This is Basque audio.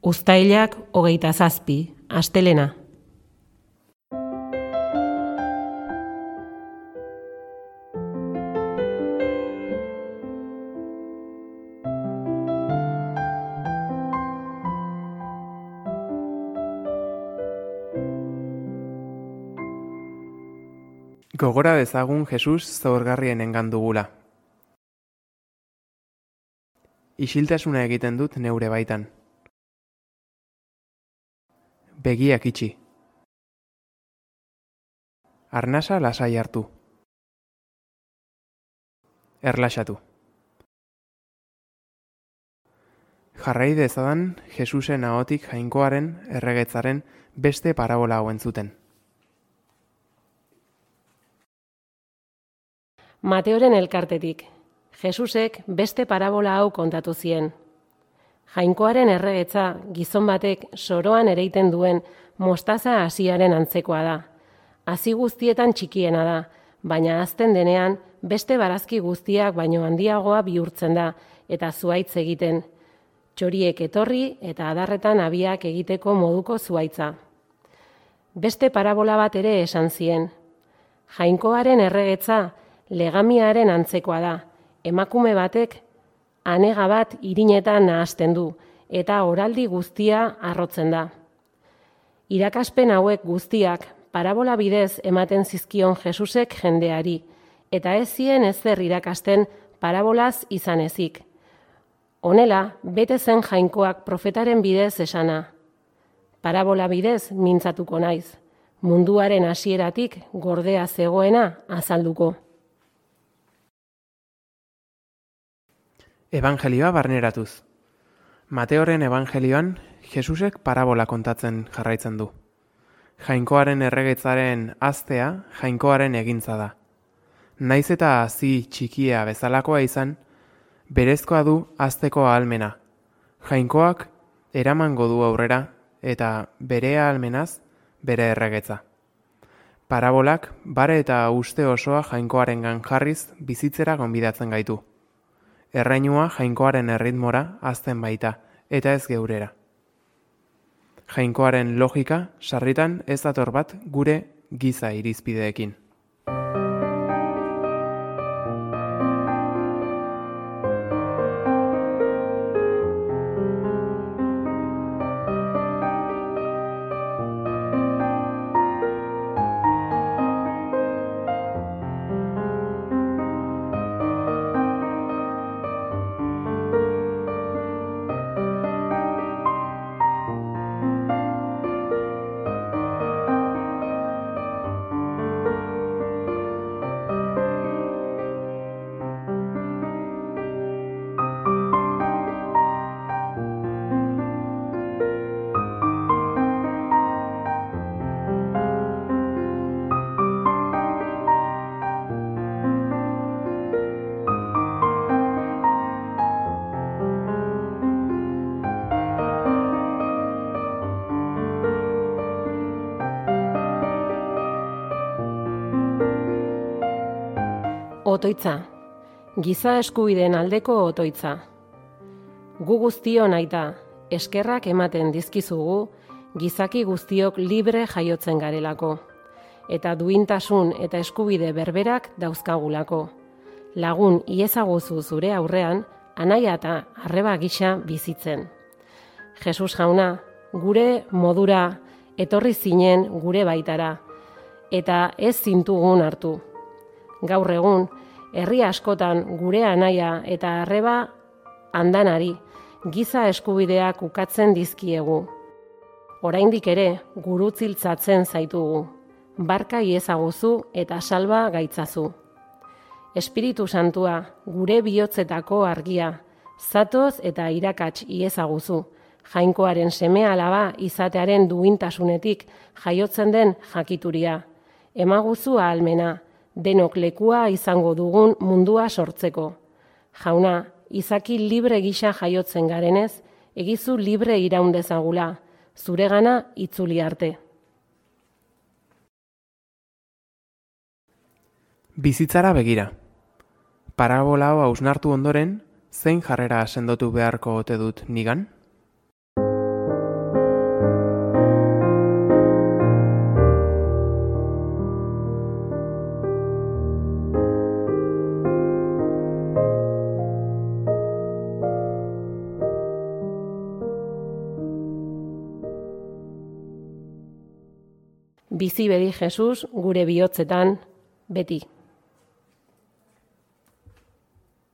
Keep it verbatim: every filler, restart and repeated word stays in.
Uztailak hogeita zazpi, astelena. Gogora dezagun Jesus zaurgarrienengan dugula. Isiltasuna egiten dut neure baitan. Begiak itxi. Arnasa lasai hartu. Erlaxatu. Jarrai dezadan Jesusen ahotik Jainkoaren erregetzaren beste parabola hau entzuten. Mateoren elkartetik, Jesusek beste parabola hau kontatu zien. Jainkoaren erregetza gizon batek soroan ereiten duen mostaza hasiaren antzekoa da. Hazi guztietan txikiena da, baina hazten denean beste barazki guztiak baino handiagoa bihurtzen da eta zuhaitz egiten. Txoriek etorri eta adarretan abiak egiteko moduko zuhaitza. Beste parabola bat ere esan zien. Jainkoaren erregetza legamiaren antzekoa da. Emakume batek anega bat irinetan nahasten du eta oraldi guztia harrotzen da. Irakaspen hauek guztiak parabola bidez ematen zizkion Jesusek jendeari, eta ez zien ezer irakasten parabolaz izan ezik. Honela, bete zen Jainkoak profetaren bidez esana. Parabola bidez mintzatuko naiz, munduaren hasieratik gordea zegoena azalduko. Evangelioa barneratuz. Mateoren evangelioan Jesusek parabola kontatzen jarraitzen du. Jainkoaren erregetzaren haztea Jainkoaren egintza da. Naiz eta hazi txikia bezalakoa izan, berezkoa du hazteko ahalmena. Jainkoak eramango du aurrera eta bere ahalmenaz bere erregetza. Parabolak bare eta uste osoa Jainkoarengan jarriz bizitzera gonbidatzen gaitu. Errainua Jainkoaren erritmora hazten baita, eta ez geurera. Jainkoaren logika sarritan ez dator bat gure giza irizpideekin. Otoitza. Giza eskubideen aldeko otoitza. Gu guztio naita, eskerrak ematen dizkizugu, gizaki guztiok libre jaiotzen garelako, eta duintasun eta eskubide berberak dauzkagulako. Lagun iezaguzu zure aurrean, anaia eta arreba gisa bizitzen. Jesus jauna, gure modura etorri zinen gure baitara, eta ez zintugun hartu. Gaur egun, herri askotan gure anaia eta arreba andanari, giza eskubideak ukatzen dizkiegu. Oraindik ere, gurutziltzatzen zaitugu. Barka iezaguzu eta salba gaitzazu. Espiritu Santua, gure bihotzetako argia, zatoz eta irakats iezaguzu, Jainkoaren seme alaba izatearen duintasunetik jaiotzen den jakituria. Emaguzu ahalmena, denok lekua izango dugun mundua sortzeko. Jauna, izaki libre gisa jaiotzen garenez, egizu libre iraun dezagula, zuregana itzuli arte. Bizitzara begira. Parabola hau hausnartu ondoren, zein jarrera sendotu beharko ote dut nigan? bizi bedi Jesus gure bihotzetan, beti.